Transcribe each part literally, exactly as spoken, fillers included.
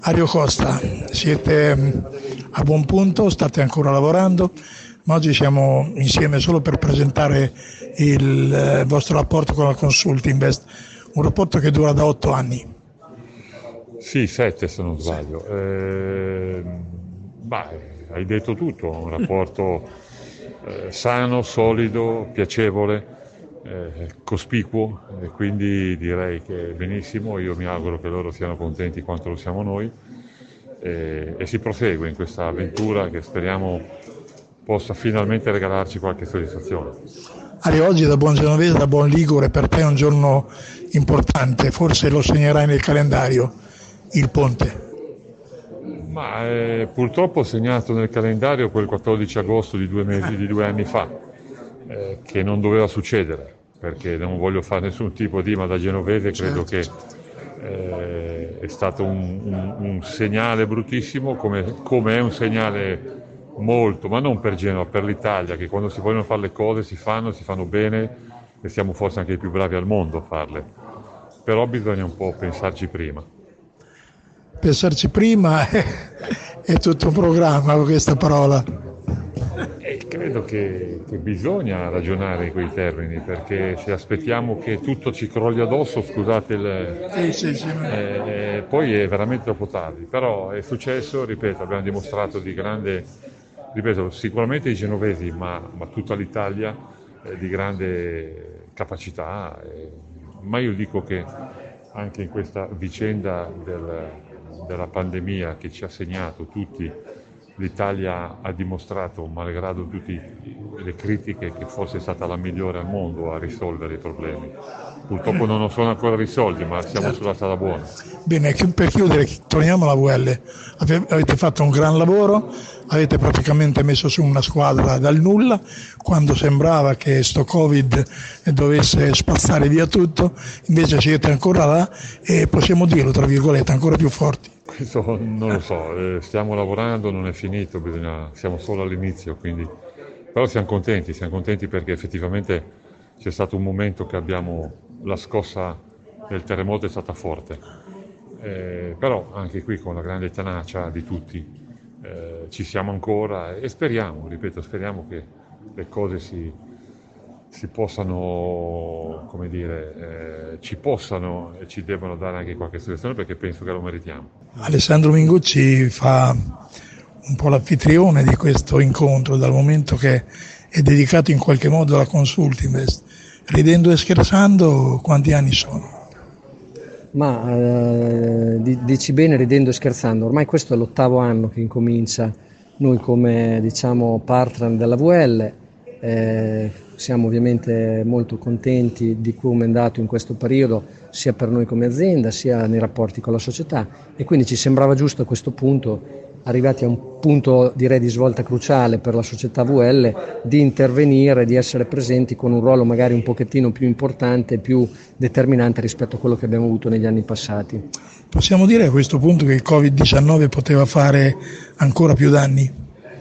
Ario Costa, siete a buon punto, state ancora lavorando, ma oggi siamo insieme solo per presentare il vostro rapporto con la Consultinvest, un rapporto che dura da otto anni. Sì, sette se non sbaglio. Eh, bah, hai detto tutto, un rapporto eh, sano, solido, piacevole, eh, cospicuo, e quindi direi che benissimo, io mi auguro che loro siano contenti quanto lo siamo noi e, e si prosegue in questa avventura che speriamo possa finalmente regalarci qualche soddisfazione. Ario, oggi da buon genovese, da buon ligure, per te è un giorno importante, forse lo segnerai nel calendario, il ponte. Ma eh, purtroppo ho segnato nel calendario quel quattordici agosto di due mesi, di due anni fa, eh, che non doveva succedere, perché non voglio fare nessun tipo di, ma da genovese credo Certo. che eh, è stato un, un, un segnale bruttissimo, come, come è un segnale molto, ma non per Genova, per l'Italia, che quando si vogliono fare le cose si fanno, si fanno bene e siamo forse anche i più bravi al mondo a farle, però bisogna un po' pensarci prima. Pensarci prima è, è tutto un programma con questa parola. E credo che, che bisogna ragionare in quei termini, perché se aspettiamo che tutto ci crolli addosso, scusate il, Sì, sì, sì. eh, eh, poi è veramente troppo tardi, però è successo, ripeto, abbiamo dimostrato di grande, ripeto, sicuramente i genovesi, ma, ma tutta l'Italia eh, di grande capacità, eh, ma io dico che anche in questa vicenda del, della pandemia che ci ha segnato tutti, l'Italia ha dimostrato, malgrado tutte le critiche, che fosse stata la migliore al mondo a risolvere i problemi. Purtroppo non sono ancora risolti, ma siamo certo. Sulla strada buona. Bene, per chiudere, torniamo alla V L. Avete fatto un gran lavoro, avete praticamente messo su una squadra dal nulla, quando sembrava che sto Covid dovesse spazzare via tutto, invece siete ancora là e possiamo dirlo, tra virgolette, ancora più forti. Questo non lo so, eh, stiamo lavorando, non è finito, bisogna, siamo solo all'inizio, quindi... però siamo contenti, siamo contenti perché effettivamente c'è stato un momento che abbiamo, la scossa del terremoto è stata forte, eh, però anche qui con la grande tenacia di tutti eh, ci siamo ancora e speriamo, ripeto, speriamo che le cose si, si possano, come dire, eh, ci possano e ci debbano dare anche qualche soddisfazione, perché penso che lo meritiamo. Alessandro Mingucci fa un po' l'anfitrione di questo incontro, dal momento che è dedicato in qualche modo alla Consultinvest. Ridendo e scherzando, quanti anni sono? Ma eh, dici bene, ridendo e scherzando, ormai questo è l'ottavo anno che incomincia noi come, diciamo, partner della V L. Eh, siamo ovviamente molto contenti di come è andato in questo periodo, sia per noi come azienda sia nei rapporti con la società, e quindi ci sembrava giusto a questo punto, arrivati a un punto direi di svolta cruciale per la società V L, di intervenire, di essere presenti con un ruolo magari un pochettino più importante, più determinante rispetto a quello che abbiamo avuto negli anni passati. Possiamo dire a questo punto che il covid diciannove poteva fare ancora più danni?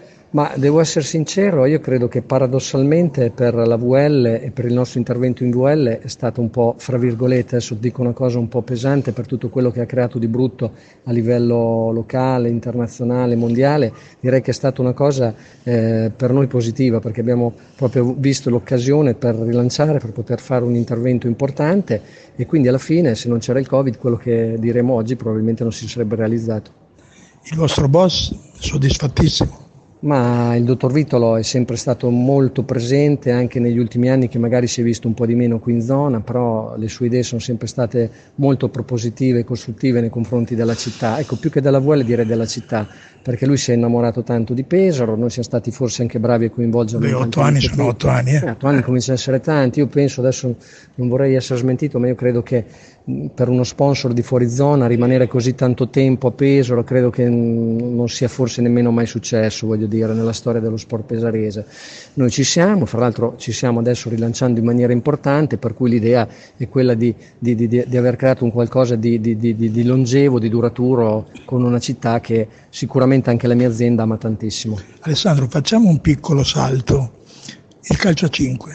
Ma devo essere sincero, io credo che paradossalmente per la V L e per il nostro intervento in V L è stato un po', fra virgolette, adesso dico una cosa un po' pesante, per tutto quello che ha creato di brutto a livello locale, internazionale, mondiale. Direi che è stata una cosa eh, per noi positiva, perché abbiamo proprio visto l'occasione per rilanciare, per poter fare un intervento importante, e quindi alla fine, se non c'era il Covid, quello che diremo oggi probabilmente non si sarebbe realizzato. Il vostro boss è soddisfattissimo? Ma il dottor Vitolo è sempre stato molto presente anche negli ultimi anni, che magari si è visto un po' di meno qui in zona, però le sue idee sono sempre state molto propositive e costruttive nei confronti della città, ecco, più che della V L direi della città, perché lui si è innamorato tanto di Pesaro, noi siamo stati forse anche bravi a coinvolgerlo. Beh, in otto anni sono otto anni. Eh? Eh, otto anni cominciano ad essere tanti, io penso, adesso non vorrei essere smentito, ma io credo che per uno sponsor di fuori zona rimanere così tanto tempo a Pesaro credo che non sia forse nemmeno mai successo, voglio dire, nella storia dello sport pesarese. Noi ci siamo, fra l'altro ci stiamo adesso rilanciando in maniera importante, per cui l'idea è quella di, di, di, di aver creato un qualcosa di, di, di, di longevo, di duraturo, con una città che sicuramente anche la mia azienda ama tantissimo. Alessandro, facciamo un piccolo salto, il calcio a cinque.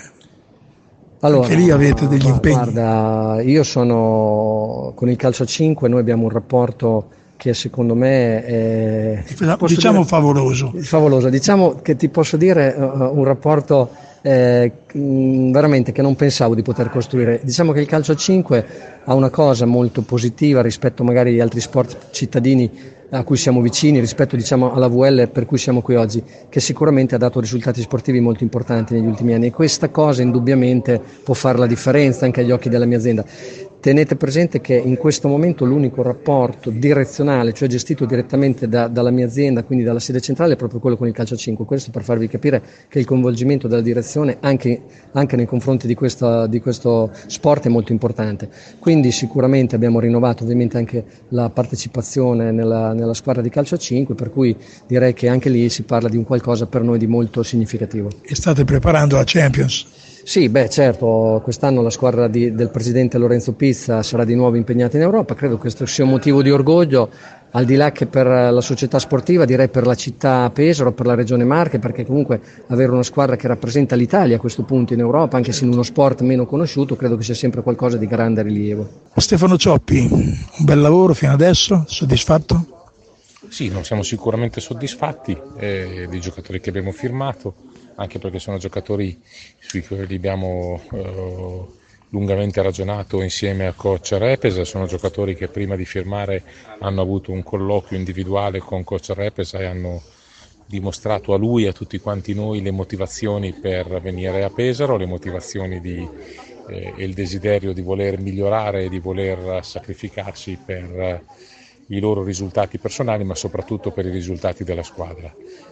Allora, anche lì avete degli impegni. Guarda, io sono con il calcio a cinque, noi abbiamo un rapporto che secondo me è diciamo dire, favoloso. favoloso. Diciamo che ti posso dire uh, un rapporto eh, mh, veramente che non pensavo di poter costruire. Diciamo che il calcio a cinque ha una cosa molto positiva rispetto magari agli altri sport cittadini a cui siamo vicini, rispetto diciamo alla V L per cui siamo qui oggi, che sicuramente ha dato risultati sportivi molto importanti negli ultimi anni, e questa cosa indubbiamente può fare la differenza anche agli occhi della mia azienda. Tenete presente che in questo momento l'unico rapporto direzionale, cioè gestito direttamente da, dalla mia azienda, quindi dalla sede centrale, è proprio quello con il calcio a cinque. Questo per farvi capire che il coinvolgimento della direzione anche, anche nei confronti di, questa, di questo sport è molto importante. Quindi sicuramente abbiamo rinnovato ovviamente anche la partecipazione nella, nella squadra di calcio a cinque, per cui direi che anche lì si parla di un qualcosa per noi di molto significativo. E state preparando la Champions? Sì, beh certo, quest'anno la squadra di, del presidente Lorenzo Pizza sarà di nuovo impegnata in Europa. Credo che questo sia un motivo di orgoglio, al di là che per la società sportiva, direi per la città Pesaro, per la regione Marche, perché comunque avere una squadra che rappresenta l'Italia a questo punto in Europa, anche se in uno sport meno conosciuto, credo che sia sempre qualcosa di grande rilievo. Stefano Cioppi, un bel lavoro fino adesso, soddisfatto? Sì, non siamo sicuramente soddisfatti eh, dei giocatori che abbiamo firmato, anche perché sono giocatori sui quali abbiamo eh, lungamente ragionato insieme al coach Repesa. Sono giocatori che prima di firmare hanno avuto un colloquio individuale con coach Repesa e hanno dimostrato a lui e a tutti quanti noi le motivazioni per venire a Pesaro, le motivazioni di, eh, e il desiderio di voler migliorare e di voler sacrificarsi per i loro risultati personali, ma soprattutto per i risultati della squadra.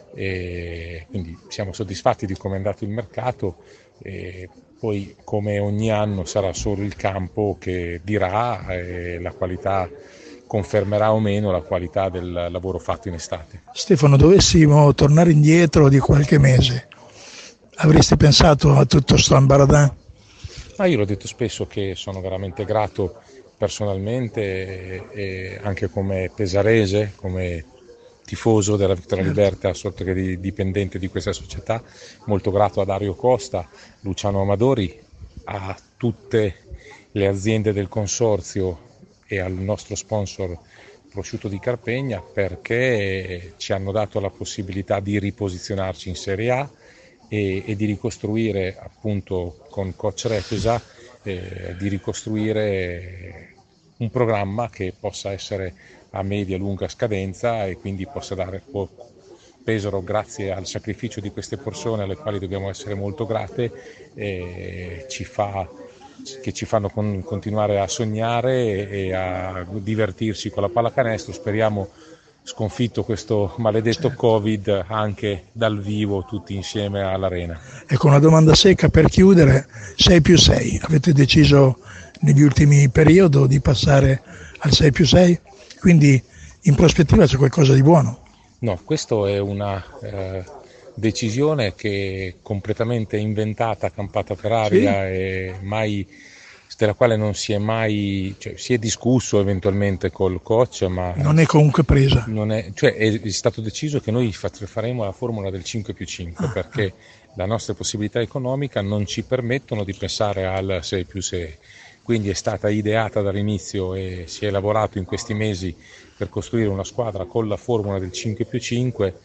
E quindi siamo soddisfatti di come è andato il mercato, e poi come ogni anno sarà solo il campo che dirà e la qualità confermerà o meno la qualità del lavoro fatto in estate. Stefano, dovessimo tornare indietro di qualche mese, avresti pensato a tutto sto ambaradan? Ma io l'ho detto spesso che sono veramente grato personalmente e, e anche come pesarese, come tifoso della Vittoria Liberta, sotto che dipendente di questa società, molto grato a Dario Costa, Luciano Amadori, a tutte le aziende del consorzio e al nostro sponsor Prosciutto di Carpegna, perché ci hanno dato la possibilità di riposizionarci in Serie A e, e di ricostruire, appunto con coach Repesa, eh, di ricostruire un programma che possa essere a media lunga scadenza e quindi possa dare Pesaro, grazie al sacrificio di queste persone alle quali dobbiamo essere molto grate, eh, ci fa, che ci fanno con, continuare a sognare e, e a divertirsi con la pallacanestro. Speriamo, sconfitto questo maledetto certo. Covid, anche dal vivo tutti insieme all'arena. Ecco, una domanda secca per chiudere: sei più sei, avete deciso negli ultimi periodi di passare al sei più sei, quindi in prospettiva c'è qualcosa di buono? No, questa è una eh, decisione che è completamente inventata, campata per aria, sì. E mai, della quale non si è mai, cioè, si è discusso eventualmente col coach, ma non è comunque presa. Non è, cioè è stato deciso che noi faremo la formula del cinque più cinque, ah, perché ah. le nostre possibilità economiche non ci permettono di pensare al sei più sei. Quindi è stata ideata dall'inizio e si è lavorato in questi mesi per costruire una squadra con la formula del cinque più cinque,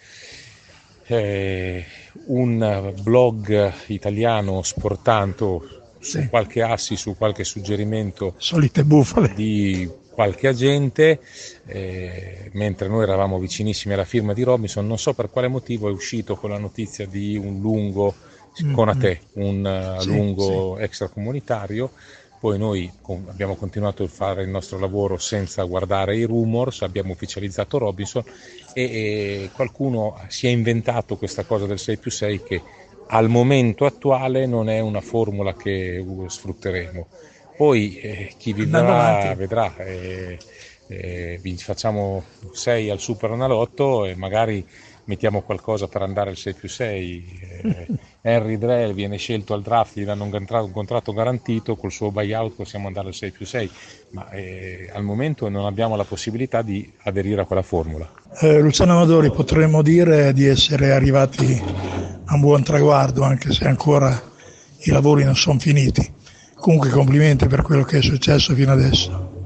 eh, un blog italiano sportanto su sì. qualche assi, su qualche suggerimento solite bufale di qualche agente, eh, mentre noi eravamo vicinissimi alla firma di Robinson. Non so per quale motivo è uscito con la notizia di un lungo mm-hmm. con a te, un uh, sì, lungo sì. extracomunitario. Poi noi abbiamo continuato a fare il nostro lavoro senza guardare i rumors, abbiamo ufficializzato Robinson e, e qualcuno si è inventato questa cosa del sei più sei che al momento attuale non è una formula che sfrutteremo. Poi eh, chi vivrà vedrà, eh, eh, vi facciamo sei al Super Analotto e magari mettiamo qualcosa per andare al sei più sei. Eh, Henry Drell viene scelto al draft, gli danno un, un contratto garantito, col suo buyout possiamo andare al sei più sei, ma eh, al momento non abbiamo la possibilità di aderire a quella formula. Eh, Luciano Amadori, potremmo dire di essere arrivati a un buon traguardo, anche se ancora i lavori non sono finiti. Comunque complimenti per quello che è successo fino adesso.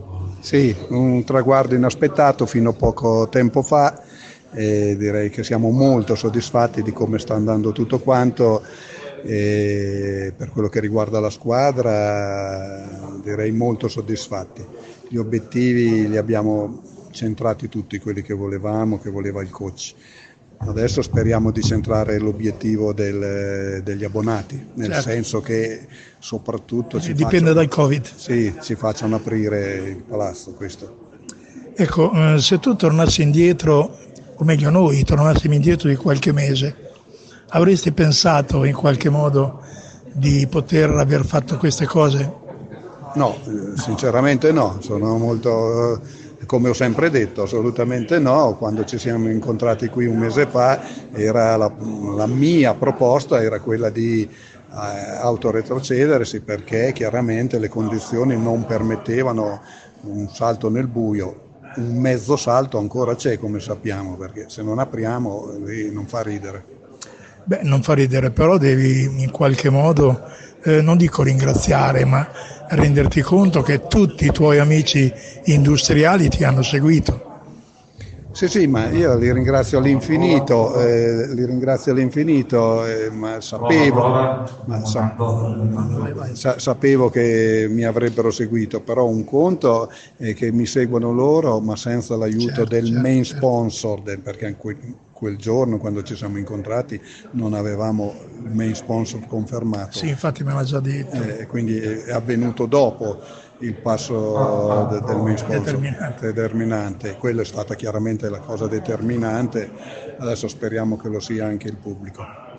Sì, un traguardo inaspettato fino a poco tempo fa e direi che siamo molto soddisfatti di come sta andando tutto quanto. E per quello che riguarda la squadra direi molto soddisfatti. Gli obiettivi li abbiamo centrati tutti, quelli che volevamo, che voleva il coach. Adesso speriamo di centrare l'obiettivo del, degli abbonati, nel certo. senso che soprattutto ci dipende facciano, dal Covid. sì, ci facciano aprire il palazzo. Questo. Ecco, eh, se tu tornassi indietro, o meglio noi tornassimo indietro di qualche mese, avresti pensato in qualche modo di poter aver fatto queste cose? No, sinceramente no, sono molto, come ho sempre detto, assolutamente no. Quando ci siamo incontrati qui un mese fa, era la, la mia proposta era quella di eh, autoretrocedere, sì, perché chiaramente le condizioni non permettevano un salto nel buio. Un mezzo salto ancora c'è, come sappiamo, perché se non apriamo eh, non fa ridere. Beh, non fa ridere, però devi in qualche modo, eh, non dico ringraziare, ma renderti conto che tutti i tuoi amici industriali ti hanno seguito. Sì, sì, ma io li ringrazio all'infinito, eh, li ringrazio all'infinito, eh, ma sapevo, ma sa, sa, sapevo che mi avrebbero seguito, però un conto è che mi seguono loro, ma senza l'aiuto certo, del certo, main certo. sponsor, del, perché in quel, quel giorno, quando ci siamo incontrati, non avevamo il main sponsor confermato. Sì, infatti me l'ha già detto. Eh, quindi è avvenuto dopo il passo de, del main sponsor Determinante. determinante. Quello è stata chiaramente la cosa determinante, adesso speriamo che lo sia anche il pubblico.